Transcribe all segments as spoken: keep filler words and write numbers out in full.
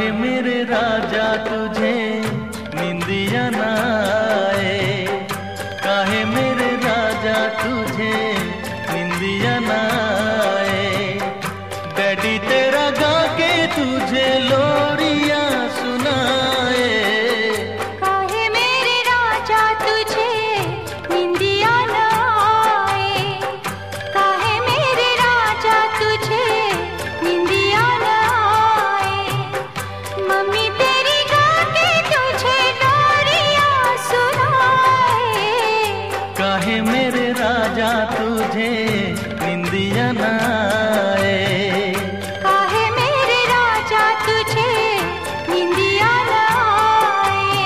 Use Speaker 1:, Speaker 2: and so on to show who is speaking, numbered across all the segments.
Speaker 1: काहे मेरे राजा तुझे निंदिया ना आए, काहे मेरे राजा तुझे निंदिया ना आए। डैडी तेरा गा के तुझे लोरियां सुनाए,
Speaker 2: काहे मेरे राजा तुझे निंदिया ना आए, काहे मेरे राजा तुझे निंदिया ना आए। मम्मी तेरी गा के तुझे लोरियां सुनाए,
Speaker 1: काहे मेरे राजा तुझे निंदिया ना आए,
Speaker 2: काहे मेरे राजा तुझे निंदिया ना आए।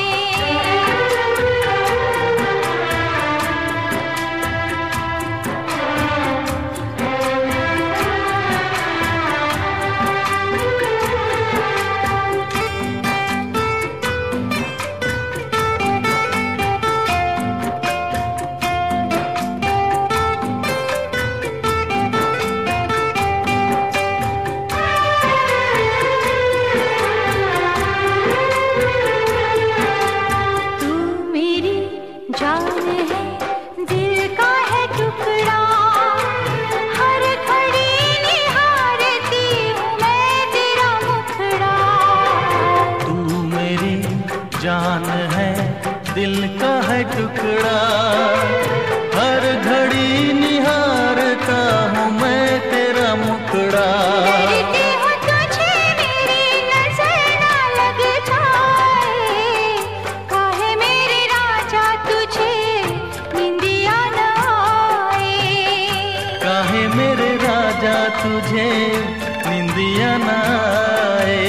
Speaker 2: तू मेरी जान है, दिल का है टुकड़ा, हर घड़ी निहारती हूँ मैं तेरा मुखड़ा।
Speaker 1: तू मेरी जान है, दिल का है टुकड़ा, हर घड़ी निहारता हूँ मैं तेरा मुखड़ा।
Speaker 2: डरती हूँ तुझे मेरी नजर ना लग जाए, काहे मेरे राजा तुझे निंदिया ना आए,
Speaker 1: काहे मेरे राजा तुझे निंदिया ना आए।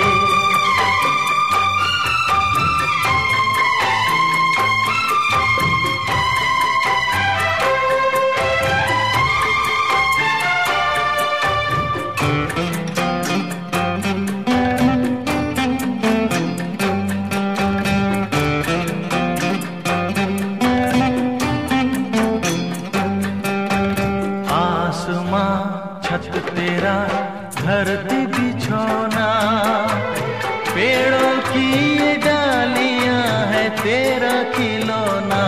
Speaker 1: आसमां छत तेरा, धरती बिछौना, पेड़ों की ये डालियां है तेरा खिलौना।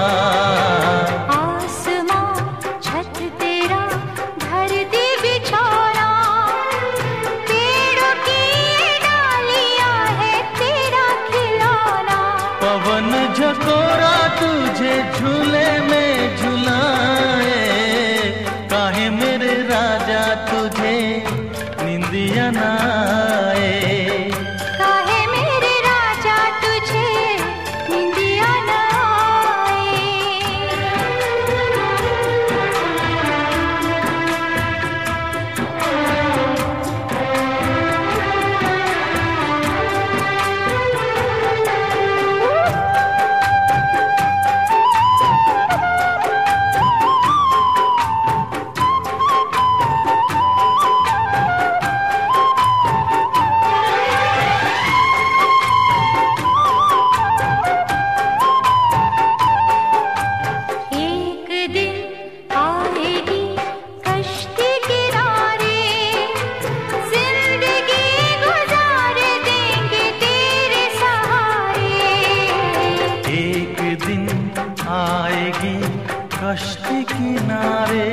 Speaker 2: आसमां छत तेरा, धरती बिछौना, पेड़ों की ये डालियां है तेरा खिलौना।
Speaker 1: पवन झकोरा तुझे झूले में झुलाए, काहे मेरे राजा तुझे निंदिया ना आए,
Speaker 2: काहे मेरे राजा तुझे निंदिया ना आए। एक दिन आएगी कश्ती किनारे, जिंदगी गुजार देंगे तेरे सहारे।
Speaker 1: एक दिन आएगी कश्ती किनारे,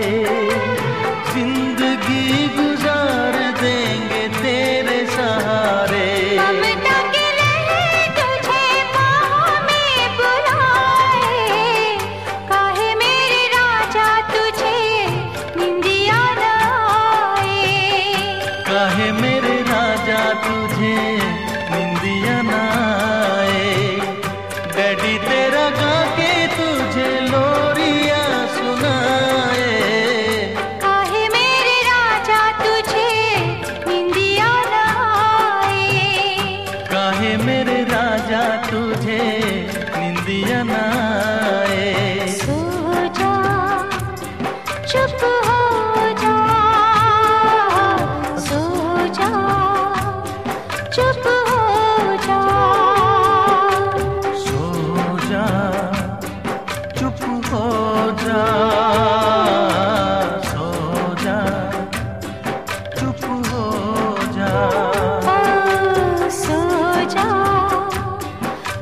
Speaker 1: जिंदगी गुजार देंगे तेरे सहारे।
Speaker 2: ममता की लहर तुझे बाहों में बुलाए, काहे मेरे राजा तुझे निंदिया ना आए,
Speaker 1: काहे मेरे राजा तुझे निंदिया ना आए। डैडी तेरा गा के तुझे लोरियां सुनाए,
Speaker 2: काहे मेरे राजा तुझे निंदिया ना आए।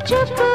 Speaker 2: चुप